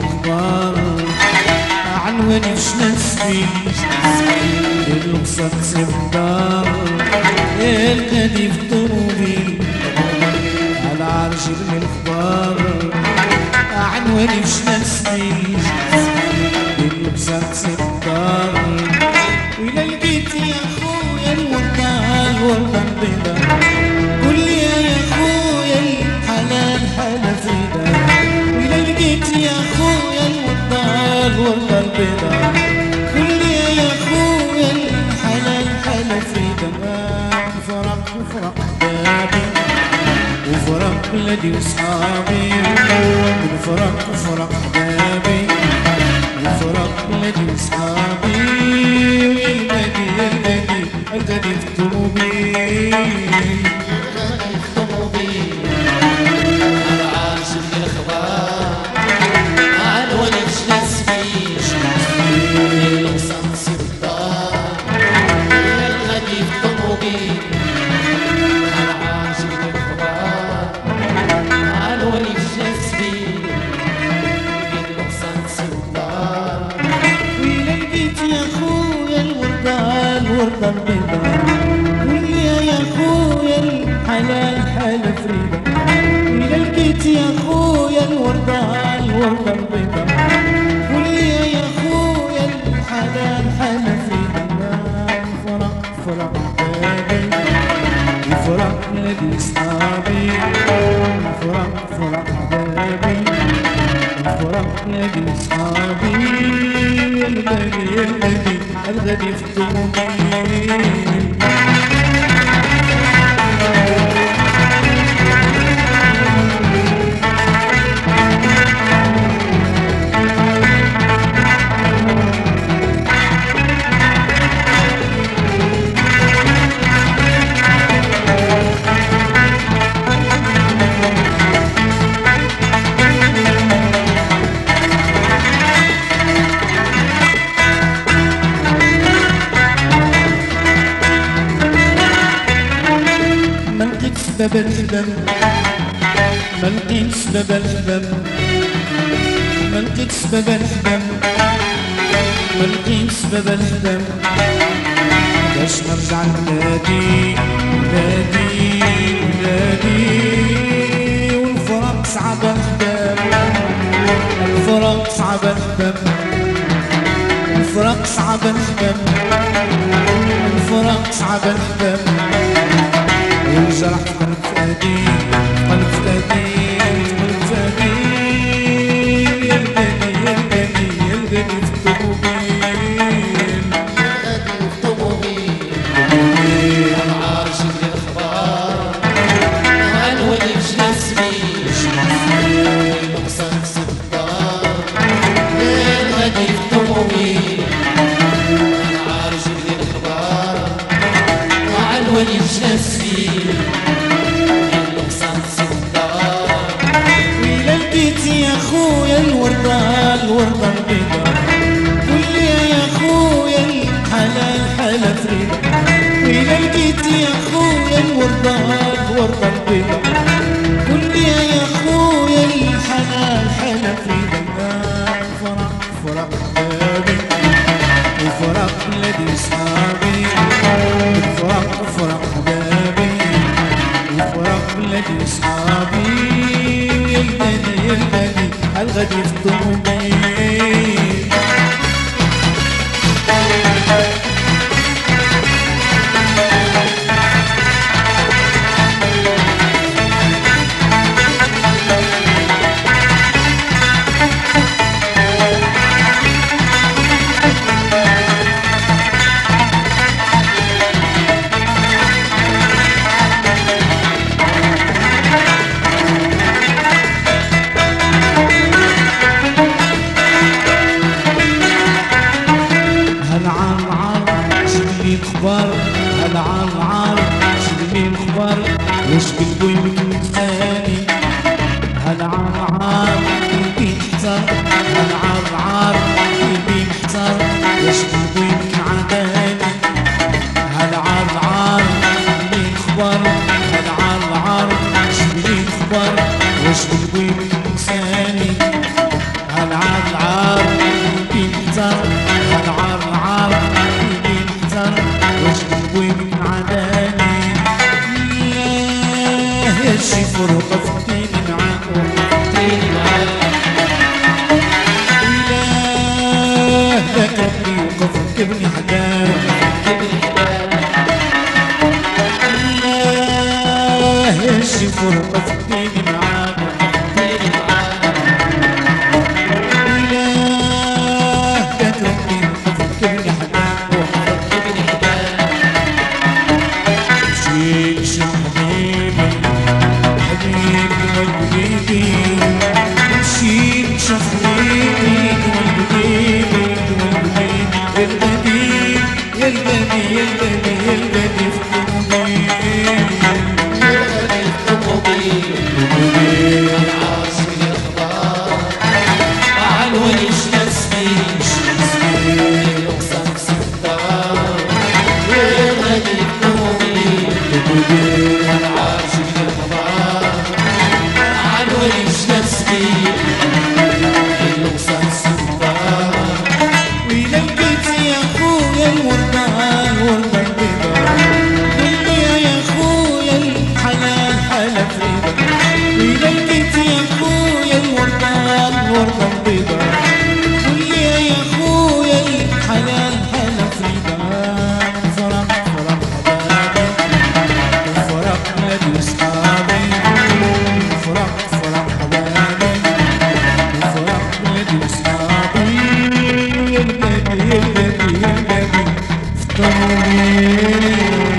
اخبار عنواني وش نسبي القصة سبدار الغادي في طروبي على عرش من الاخبار عنواني وش نسبي القصة سبدار وإلا لقيت يا خويا الوردة البيضا قولي يا خويا الحلال حالة فريدة وإلا لقيت يا خويا الوردة البيضا قولي يا خويا الحلال حالة فريدة وفرق بابي وفرق بلادي وصحابي وفرق بابي وفرق بلادي وصحابي الغادي في طروبي على عرش من الاخبار عنواني وش نسبي القصة سبدار الغادي في طروبي على عرش من الاخبار عنواني وش نسبي القصة سبدار وإلا لقيت يا خويا الوردة البيضا قولي يا خويا الحلال حالة فريدة وإلا لقيت يا خويا الوردة البيضا قولي يا خويا الحلال حالة فريدة فرق بابي وفرق بلادي وصحابي فرق بابي وفرق بلادي وصحابي الغادي في طروبي سبب الحباب ما لقيت سبب الحباب ما لقيت سبب الحباب ما لقيت سبب الحباب باش نرجع لبلادي والفراق صعب الحباب الفراق صعب الحباب الفراق صعب الحباب الفراق صعب الحباب والجرح قلب فادي الغادي في طروبين على عرش من الاخبار عنواني وش نسبي القصة سبدار الغادي في طروبين على عرش من الاخبار عنواني وش نسبي القصة سبدار وإلا لقيت يا خويا الوردة البيضا قولي يا خويا الحلال حالة فريدة وإلا لقيت يا خويا الوردة البيضا قولي يا خويا الحلال حالة فريدة فرق بابي وفرق بلادي وصحابي فرق بابي وفرق بلادي وصحابي الغادي في طروبي واش قلبو يمكن ثاني هالعار قلبي محتار هالعار قلبي محتار واش قلبو يمكن عداني هالعار قلبي خبر هالعار قلبي خبر واش قلبو يمكن ثاني هالعار فكرني حداد الله شي فرقة فديني معاك الله كتبني فكرني حداد مشيت شو حبيبي حبيبي وحبيبي مشيت شو حبيبي وحبيبي يلقاني في قلبي العاشق الاخبار مع الوليش نسميش يقسم ستار يلقاني في قلبي العاشق الاخبار مع الوليش نسميش يقسم ستار ولقيت يا اخويا الوردان وردان بيضاء دنيا يا اخويا الحلال حلا فريدة ولقيت يا اخويا الوردان وردان بيضاء دنيا يا اخويا الحلال حلا فريدة فرح فرح حبابي وفرح نادي اصحابي فرح فرح حبابي وفرح نادي اصحابي يا البابي يا البابي يا البابي فطروني